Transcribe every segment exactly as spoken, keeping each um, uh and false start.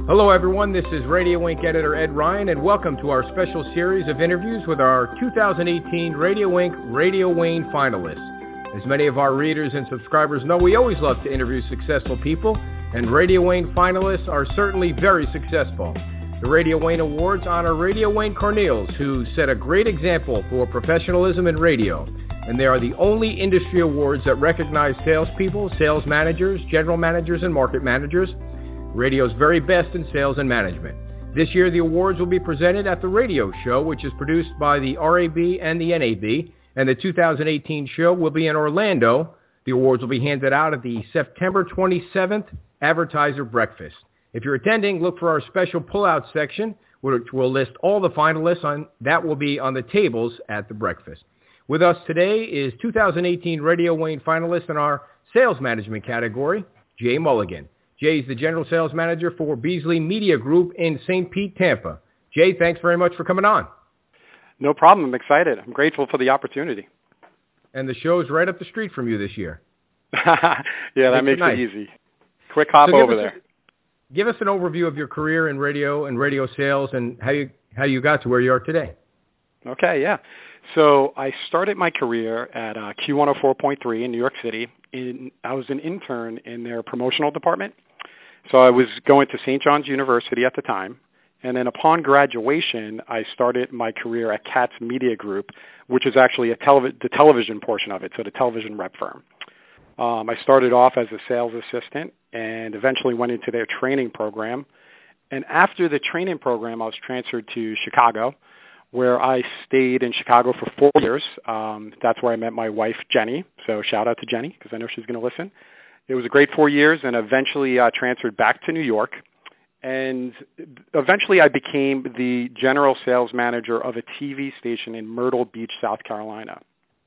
Hello everyone, this is Radio Wink editor Ed Ryan, and welcome to our special series of interviews with our two thousand eighteen Radio Wink Radio Wayne finalists. As many of our readers and subscribers know, we always love to interview successful people, and Radio Wayne finalists are certainly very successful. The Radio Wayne Awards honor Radio Wayne Cornels, who set a great example for professionalism in radio, and they are the only industry awards that recognize salespeople, sales managers, general managers, and market managers, radio's very best in sales and management. This year, the awards will be presented at the radio show, which is produced by the R A B and the N A B, and the two thousand eighteen show will be in Orlando. The awards will be handed out at the September twenty-seventh Advertiser Breakfast. If you're attending, look for our special pullout section, which will list all the finalists on that will be on the tables at the breakfast. With us today is two thousand eighteen Radio Wayne finalist in our sales management category, Jay Mulligan. Jay is the General Sales Manager for Beasley Media Group in Saint Pete, Tampa. Jay, thanks very much for coming on. No problem. I'm excited. I'm grateful for the opportunity. And the show's right up the street from you this year. yeah, that makes, makes it, nice. it easy. Quick hop so over there. A, give us an overview of your career in radio and radio sales and how you how you got to where you are today. Okay, yeah. So I started my career at uh, Q one oh four point three in New York City. In, I was an intern in their promotional department. So I was going to Saint John's University at the time. And then upon graduation, I started my career at Katz Media Group, which is actually a telev- the television portion of it, so the television rep firm. Um, I started off as a sales assistant and eventually went into their training program. And after the training program, I was transferred to Chicago, where I stayed in Chicago for four years. Um, that's where I met my wife, Jenny. So shout out to Jenny, because I know she's going to listen. It was a great four years, and eventually uh, transferred back to New York. And eventually I became the general sales manager of a T V station in Myrtle Beach, South Carolina.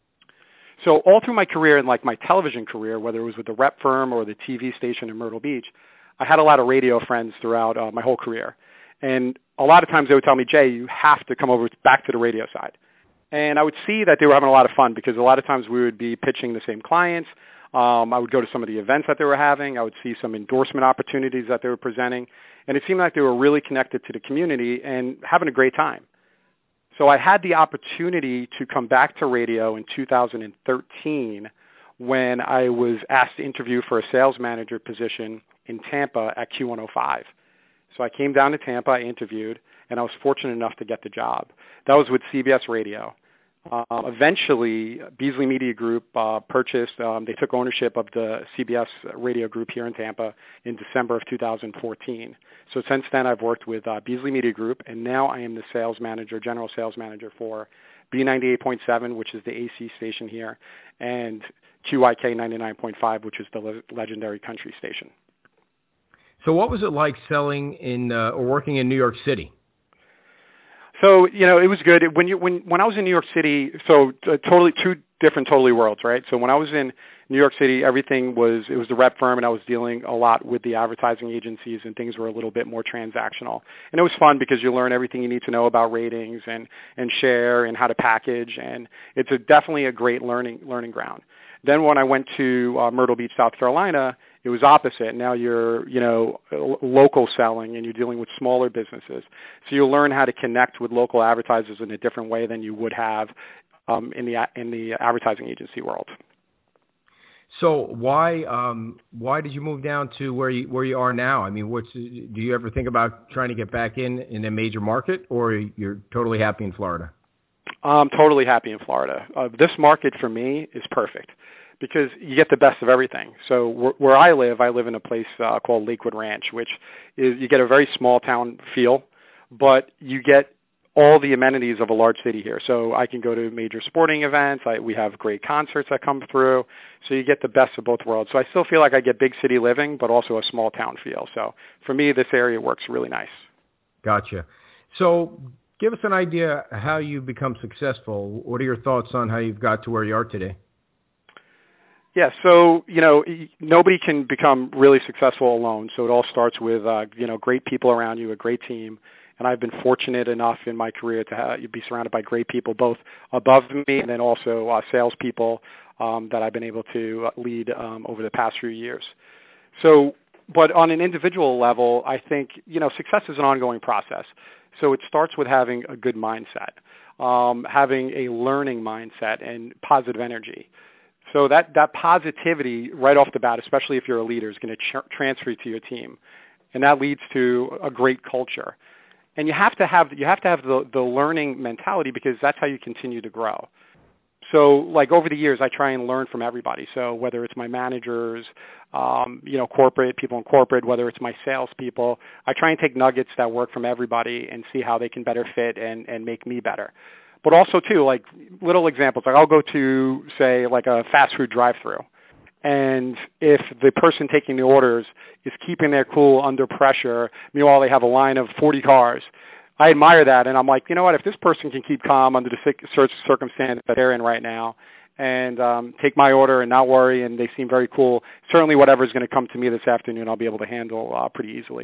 So all through my career, and like my television career, whether it was with the rep firm or the T V station in Myrtle Beach, I had a lot of radio friends throughout uh, my whole career. And a lot of times they would tell me, Jay, you have to come over back to the radio side. And I would see that they were having a lot of fun because a lot of times we would be pitching the same clients. Um, I would go to some of the events that they were having. I would see some endorsement opportunities that they were presenting. And it seemed like they were really connected to the community and having a great time. So I had the opportunity to come back to radio in two thousand thirteen when I was asked to interview for a sales manager position in Tampa at Q one oh five. So I came down to Tampa, I interviewed, and I was fortunate enough to get the job. That was with C B S Radio. Uh, eventually, Beasley Media Group uh, purchased, um, they took ownership of the C B S Radio Group here in Tampa in December of two thousand fourteen. So since then, I've worked with uh, Beasley Media Group, and now I am the sales manager, general sales manager for B ninety-eight point seven, which is the A C station here, and Q I K ninety-nine point five, which is the le- legendary country station. So what was it like selling in uh, or working in New York City? So, you know, it was good. When you when when I was in New York City, so uh, totally two different totally worlds, right? So when I was in New York City, everything was it was the rep firm, and I was dealing a lot with the advertising agencies, and things were a little bit more transactional. And it was fun because you learn everything you need to know about ratings and and share and how to package, and it's a, definitely a great learning learning ground. Then when I went to uh, Myrtle Beach, South Carolina, it was opposite. Now you're, you know, local selling and you're dealing with smaller businesses. So you'll learn how to connect with local advertisers in a different way than you would have um, in the in the advertising agency world. So why um, why did you move down to where you where you are now? I mean, what's do you ever think about trying to get back in in a major market, or you're totally happy in Florida? I'm totally happy in Florida. Uh, this market for me is perfect because you get the best of everything. So where, where I live, I live in a place uh, called Lakewood Ranch, which is you get a very small town feel, but you get all the amenities of a large city here. So I can go to major sporting events. I, we have great concerts that come through. So you get the best of both worlds. So I still feel like I get big city living, but also a small town feel. So for me, this area works really nice. Gotcha. So give us an idea how you become successful. What are your thoughts on how you've got to where you are today? Yeah, so, you know, nobody can become really successful alone. So it all starts with, uh, you know, great people around you, a great team. And I've been fortunate enough in my career to have, be surrounded by great people, both above me and then also uh, salespeople um, that I've been able to lead um, over the past few years. So but on an individual level, I think, you know, success is an ongoing process. So it starts with having a good mindset, um, having a learning mindset and positive energy. So that, that positivity right off the bat, especially if you're a leader, is going to ch- transfer to your team. And that leads to a great culture. And you have to have, you have to have the, the learning mentality, because that's how you continue to grow. So like over the years, I try and learn from everybody. So whether it's my managers, um, you know, corporate, people in corporate, whether it's my salespeople, I try and take nuggets that work from everybody and see how they can better fit and, and make me better. But also too, like little examples, like I'll go to say like a fast food drive-through. And if the person taking the orders is keeping their cool under pressure, meanwhile they have a line of forty cars, I admire that, and I'm like, you know what, if this person can keep calm under the circumstance that they're in right now and um, take my order and not worry, and they seem very cool, certainly whatever is going to come to me this afternoon I'll be able to handle uh, pretty easily.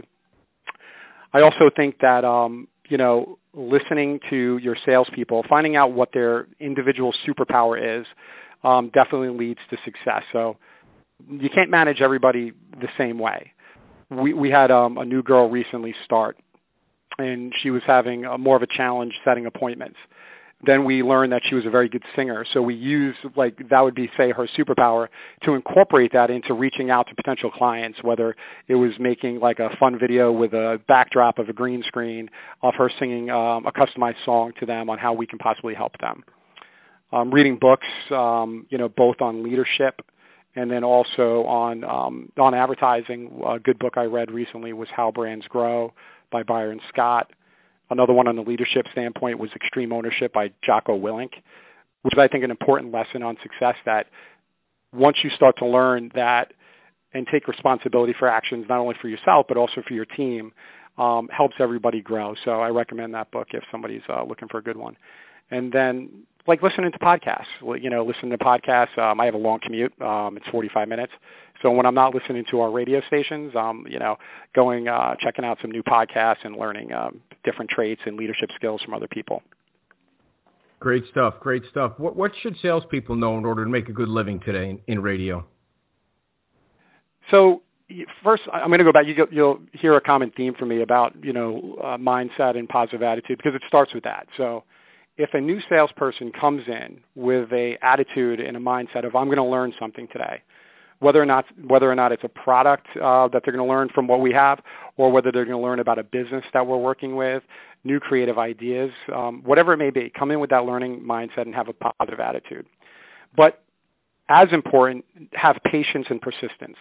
I also think that, um, you know, listening to your salespeople, finding out what their individual superpower is, um, definitely leads to success. So you can't manage everybody the same way. We, we had um, a new girl recently start, and she was having a, more of a challenge setting appointments. Then we learned that she was a very good singer. So we used, like, that would be, say, her superpower, to incorporate that into reaching out to potential clients, whether it was making, like, a fun video with a backdrop of a green screen of her singing um, a customized song to them on how we can possibly help them. Um, reading books, um, you know, both on leadership and then also on um, on advertising. A good book I read recently was How Brands Grow by Byron Scott. Another one on the leadership standpoint was Extreme Ownership by Jocko Willink, which is, I think, an important lesson on success, that once you start to learn that and take responsibility for actions, not only for yourself but also for your team, um, helps everybody grow. So I recommend that book if somebody's uh, looking for a good one. And then, like, listening to podcasts. You know, listening to podcasts. Um, I have a long commute. Um, it's forty-five minutes. So when I'm not listening to our radio stations, um, you know, going, uh, checking out some new podcasts and learning um, different traits and leadership skills from other people. Great stuff. Great stuff. What, what should salespeople know in order to make a good living today in, in radio? So first, I'm going to go back. You, you'll hear a common theme from me about, you know, uh, mindset and positive attitude, because it starts with that. So if a new salesperson comes in with a attitude and a mindset of, I'm going to learn something today, whether or not whether or not it's a product uh, that they're going to learn from what we have, or whether they're going to learn about a business that we're working with, new creative ideas, um, whatever it may be, come in with that learning mindset and have a positive attitude. But as important, have patience and persistence.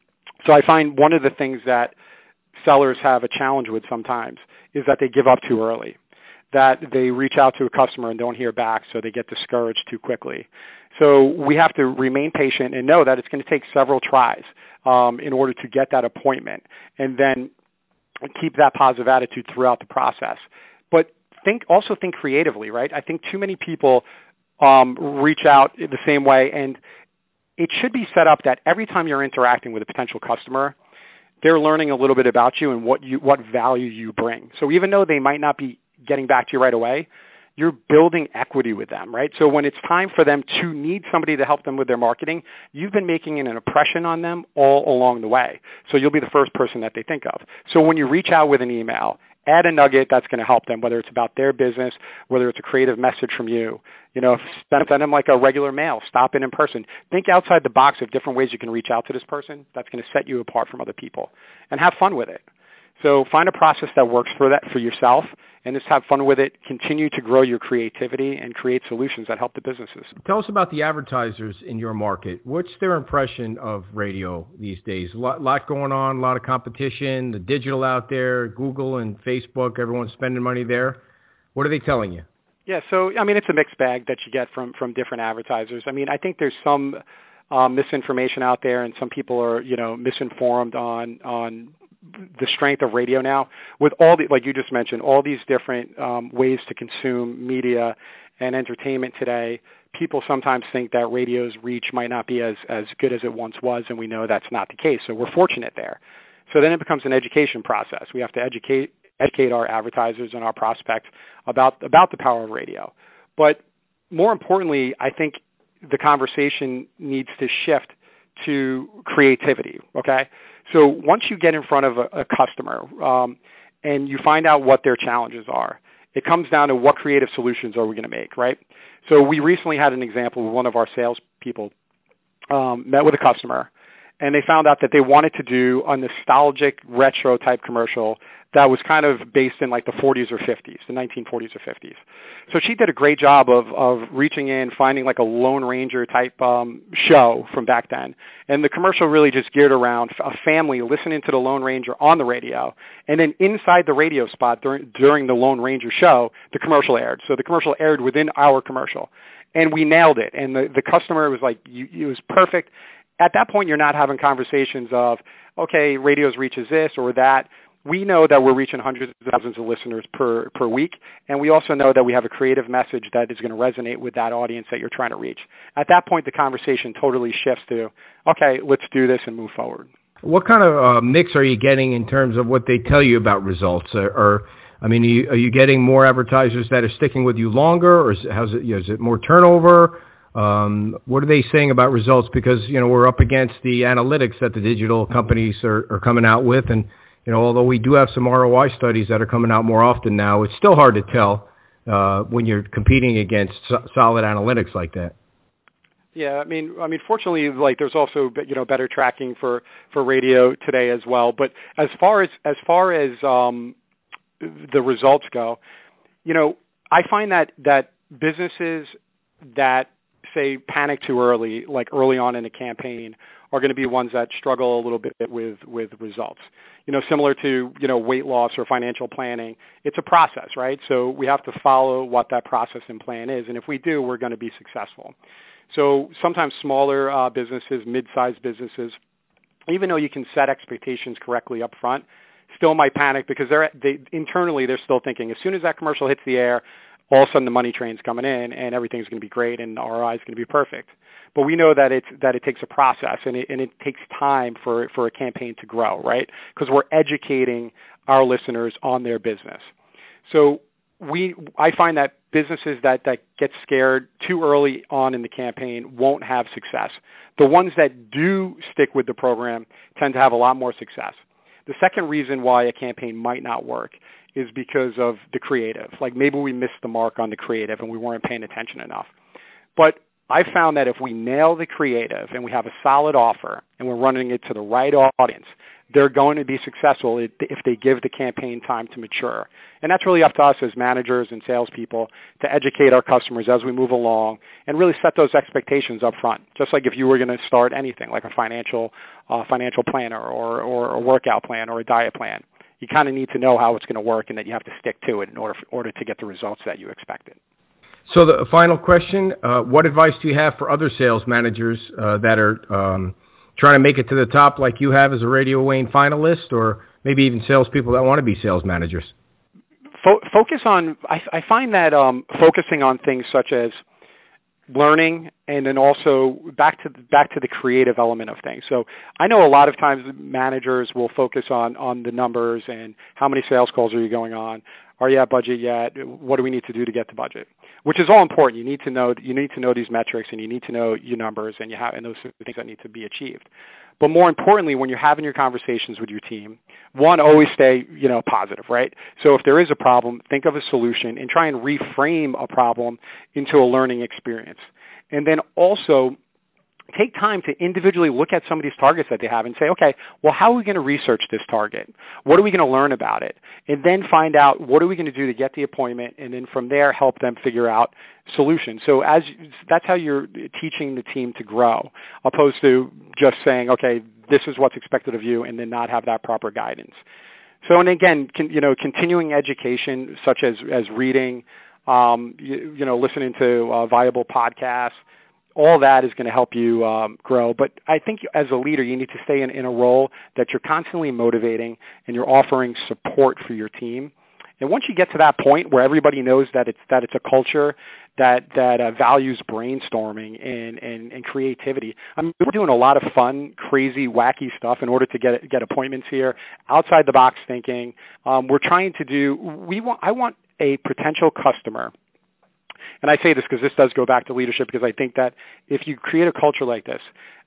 So I find one of the things that sellers have a challenge with sometimes is that they give up too early, that they reach out to a customer and don't hear back, so they get discouraged too quickly. So we have to remain patient and know that it's going to take several tries um, in order to get that appointment, and then keep that positive attitude throughout the process. But think also think creatively, right? I think too many people um, reach out the same way, and it should be set up that every time you're interacting with a potential customer, they're learning a little bit about you and what you what value you bring. So even though they might not be getting back to you right away, you're building equity with them, right? So when it's time for them to need somebody to help them with their marketing, you've been making an impression on them all along the way. So you'll be the first person that they think of. So when you reach out with an email, add a nugget that's going to help them, whether it's about their business, whether it's a creative message from you. You know, send them like a regular mail, stop in in person. Think outside the box of different ways you can reach out to this person. That's going to set you apart from other people. And have fun with it. So find a process that works for that for yourself, and just have fun with it. Continue to grow your creativity and create solutions that help the businesses. Tell us about the advertisers in your market. What's their impression of radio these days? A lot, lot going on, a lot of competition, the digital out there, Google and Facebook, everyone's spending money there. What are they telling you? Yeah, so, I mean, it's a mixed bag that you get from, from different advertisers. I mean, I think there's some um, misinformation out there, and some people are, you know, misinformed on on the strength of radio now, with all the, like you just mentioned, all these different um, ways to consume media and entertainment today. People sometimes think that radio's reach might not be as, as good as it once was, and we know that's not the case. So we're fortunate there. So then it becomes an education process. We have to educate educate our advertisers and our prospects about about the power of radio. But more importantly, I think the conversation needs to shift to creativity, okay? So once you get in front of a, a customer um, and you find out what their challenges are, it comes down to what creative solutions are we going to make, right? So we recently had an example where one of our salespeople um, met with a customer, and they found out that they wanted to do a nostalgic retro type commercial that was kind of based in like the forties or fifties, the nineteen forties or fifties. So she did a great job of, of reaching in, finding like a Lone Ranger type um, show from back then. And the commercial really just geared around a family listening to the Lone Ranger on the radio. And then inside the radio spot during, during the Lone Ranger show, the commercial aired. So the commercial aired within our commercial. And we nailed it. And the, the customer was like, you, it was perfect. At that point, you're not having conversations of, okay, radio's reach is this or that. We know that we're reaching hundreds of thousands of listeners per, per week, and we also know that we have a creative message that is going to resonate with that audience that you're trying to reach. At that point, the conversation totally shifts to, okay, let's do this and move forward. What kind of uh, mix are you getting in terms of what they tell you about results? Or, or I mean, are you, are you getting more advertisers that are sticking with you longer, or is, how's it, you know, is it more turnover? Um, what are they saying about results? Because, you know, we're up against the analytics that the digital companies are, are coming out with, and you know, although we do have some R O I studies that are coming out more often now, it's still hard to tell uh, when you're competing against so- solid analytics like that. Yeah, I mean, I mean, fortunately, like there's also you know better tracking for, for radio today as well. But as far as as far as um, the results go, you know, I find that that businesses that say panic too early, like early on in a campaign, are going to be ones that struggle a little bit with, with results. You know, similar to, you know, weight loss or financial planning, it's a process, right? So we have to follow what that process and plan is. And if we do, we're going to be successful. So sometimes smaller uh, businesses, mid-sized businesses, even though you can set expectations correctly up front, still might panic because they're they, internally they're still thinking as soon as that commercial hits the air, all of a sudden the money train's coming in and everything's going to be great and the R O I is going to be perfect. But we know that it's that it takes a process and it, and it takes time for for a campaign to grow, right? Because we're educating our listeners on their business. So we I find that businesses that, that get scared too early on in the campaign won't have success. The ones that do stick with the program tend to have a lot more success. The second reason why a campaign might not work is because of the creative. Like maybe we missed the mark on the creative and we weren't paying attention enough. But I found that if we nail the creative and we have a solid offer and we're running it to the right audience, they're going to be successful if they give the campaign time to mature. And that's really up to us as managers and salespeople to educate our customers as we move along and really set those expectations up front. Just like if you were going to start anything, like a financial uh, financial planner or, or a workout plan or a diet plan, you kind of need to know how it's going to work and that you have to stick to it in order, for, order to get the results that you expected. So the final question, uh, what advice do you have for other sales managers uh, that are um, trying to make it to the top like you have as a Radio Wayne finalist, or maybe even salespeople that want to be sales managers? Fo- focus on, I, I find that um, focusing on things such as learning and then also back to back to the creative element of things. So I know a lot of times managers will focus on, on the numbers and how many sales calls are you going on? Are you at budget yet? What do we need to do to get to budget? Which is all important. You need to know you need to know these metrics and you need to know your numbers and you have and those are the things that need to be achieved. But more importantly, when you're having your conversations with your team, one, always stay, you know, positive, right? So if there is a problem, think of a solution and try and reframe a problem into a learning experience. And then also take time to individually look at some of these targets that they have and say, okay, well, how are we going to research this target? What are we going to learn about it? And then find out what are we going to do to get the appointment, and then from there help them figure out solutions. So as that's how you're teaching the team to grow, opposed to just saying, okay, this is what's expected of you, and then not have that proper guidance. So, and again, can, you know, continuing education such as as reading, um, you, you know, listening to uh, viable podcasts. All that is going to help you um, grow. But I think as a leader, you need to stay in, in a role that you're constantly motivating and you're offering support for your team. And once you get to that point where everybody knows that it's that it's a culture that that uh, values brainstorming and, and, and creativity, I mean, we're doing a lot of fun, crazy, wacky stuff in order to get get appointments here, outside the box thinking. Um, we're trying to do. We want. I want a potential customer. And I say this because this does go back to leadership, because I think that if you create a culture like this,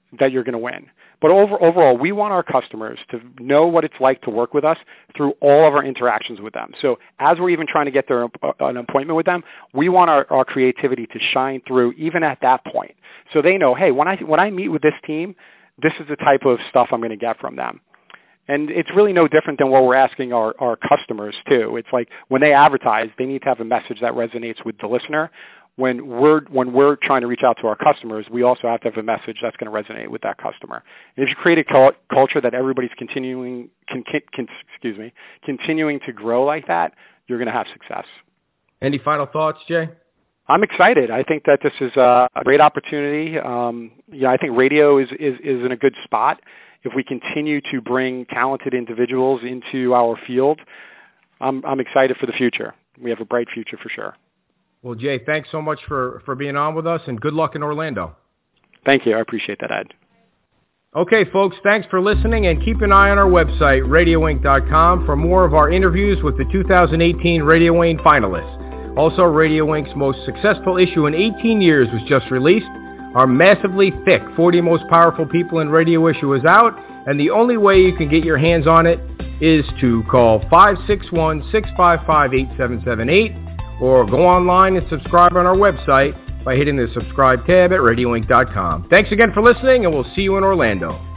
that you're going to win. But over, overall, we want our customers to know what it's like to work with us through all of our interactions with them. So as we're even trying to get their, an appointment with them, we want our, our creativity to shine through even at that point. So they know, hey, when I, when I meet with this team, this is the type of stuff I'm going to get from them. And it's really no different than what we're asking our, our customers, too. It's like when they advertise, they need to have a message that resonates with the listener. When we're when we're trying to reach out to our customers, we also have to have a message that's going to resonate with that customer. And if you create a cu- culture that everybody's continuing, can, can, excuse me, continuing to grow like that, you're going to have success. Any final thoughts, Jay? I'm excited. I think that this is a great opportunity. Um, yeah, I think radio is, is is in a good spot. If we continue to bring talented individuals into our field, I'm I'm excited for the future. We have a bright future for sure. Well, Jay, thanks so much for, for being on with us, and good luck in Orlando. Thank you. I appreciate that, Ed. Okay, folks, thanks for listening, and keep an eye on our website, radio inc dot com, for more of our interviews with the two thousand eighteen Radio Wayne finalists. Also, Radio Incorporated's most successful issue in eighteen years was just released. Our massively thick forty Most Powerful People in Radio issue is out, and the only way you can get your hands on it is to call five six one, six five five, eight seven seven eight, or go online and subscribe on our website by hitting the subscribe tab at radio inc dot com. Thanks again for listening, and we'll see you in Orlando.